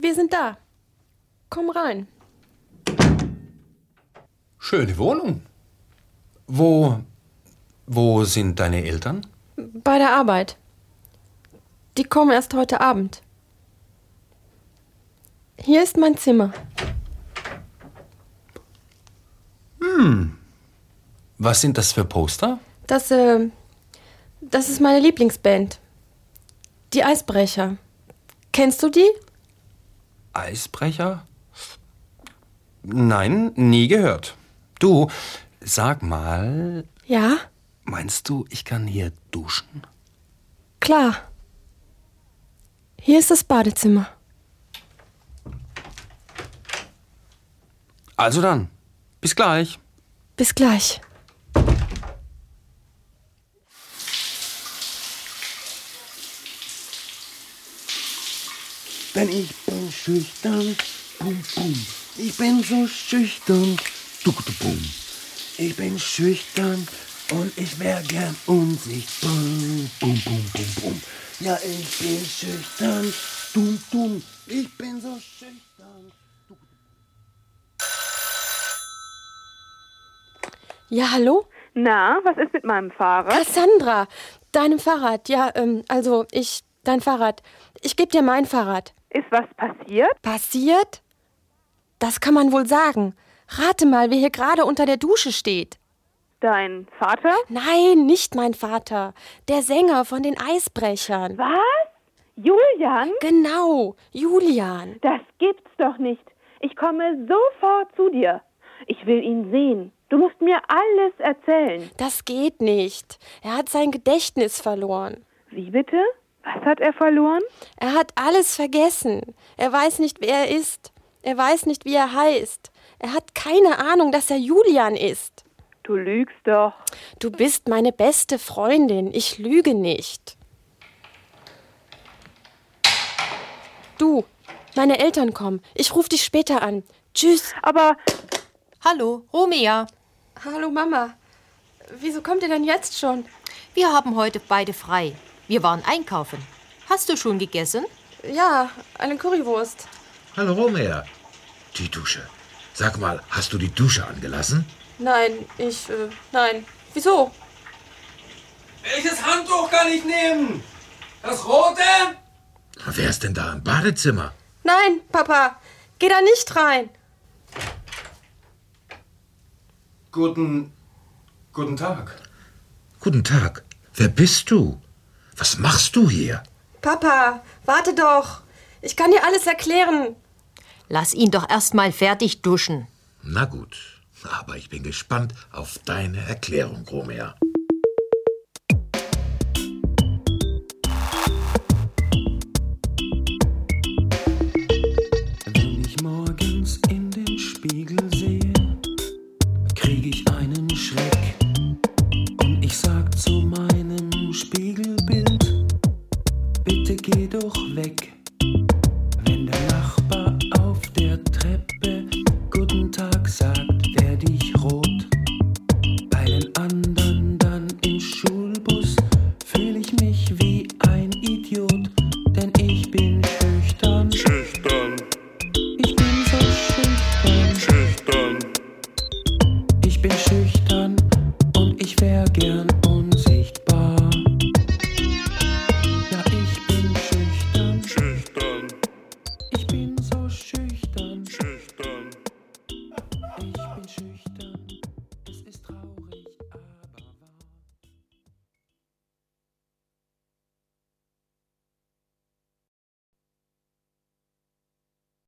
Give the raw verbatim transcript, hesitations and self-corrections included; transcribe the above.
wir sind da. Komm rein. Schöne Wohnung. Wo, wo sind deine Eltern? Bei der Arbeit. Die kommen erst heute Abend. Hier ist mein Zimmer. Hm. Was sind das für Poster? Das, äh, das ist meine Lieblingsband. Die Eisbrecher. Kennst du die? Eisbrecher? Nein, nie gehört. Du, sag mal, Ja? meinst du, ich kann hier duschen? Klar. Hier ist das Badezimmer. Also dann, bis gleich. Bis gleich. Denn ich bin schüchtern, bum, bum. Ich bin so schüchtern, du, du, bum. Ich bin schüchtern und ich wär gern unsichtbar, bum, bum, bum, bum. Ja, ich bin schüchtern, dumm, dumm. Ich bin so schüchtern. Ja, hallo? Na, was ist mit meinem Fahrrad? Cassandra, deinem Fahrrad. Ja, ähm, also ich, dein Fahrrad. Ich geb dir mein Fahrrad. Ist was passiert? Passiert? Das kann man wohl sagen. Rate mal, wer hier gerade unter der Dusche steht. Dein Vater? Nein, nicht mein Vater. Der Sänger von den Eisbrechern. Was? Julian? Genau, Julian. Das gibt's doch nicht. Ich komme sofort zu dir. Ich will ihn sehen. Du musst mir alles erzählen. Das geht nicht. Er hat sein Gedächtnis verloren. Wie bitte? Was hat er verloren? Er hat alles vergessen. Er weiß nicht, wer er ist. Er weiß nicht, wie er heißt. Er hat keine Ahnung, dass er Julian ist. Du lügst doch. Du bist meine beste Freundin. Ich lüge nicht. Du, meine Eltern kommen. Ich rufe dich später an. Tschüss. Aber... Hallo, Romea. Hallo Mama. Wieso kommt ihr denn jetzt schon? Wir haben heute beide frei. Wir waren einkaufen. Hast du schon gegessen? Ja, eine Currywurst. Hallo Romea. Die Dusche. Sag mal, hast du die Dusche angelassen? Nein, ich, äh, nein. Wieso? Welches Handtuch kann ich nehmen? Das rote? Wer ist denn da im Badezimmer? Nein, Papa. Geh da nicht rein. Guten, guten Tag. Guten Tag. Wer bist du? Was machst du hier? Papa, warte doch. Ich kann dir alles erklären. Lass ihn doch erst mal fertig duschen. Na gut, aber ich bin gespannt auf deine Erklärung, Romea. Wenn ich morgens in den Spiegel sehe, krieg ich einen Schreck. Und ich sag zu meinem Spiegelbild, bitte geh doch weg.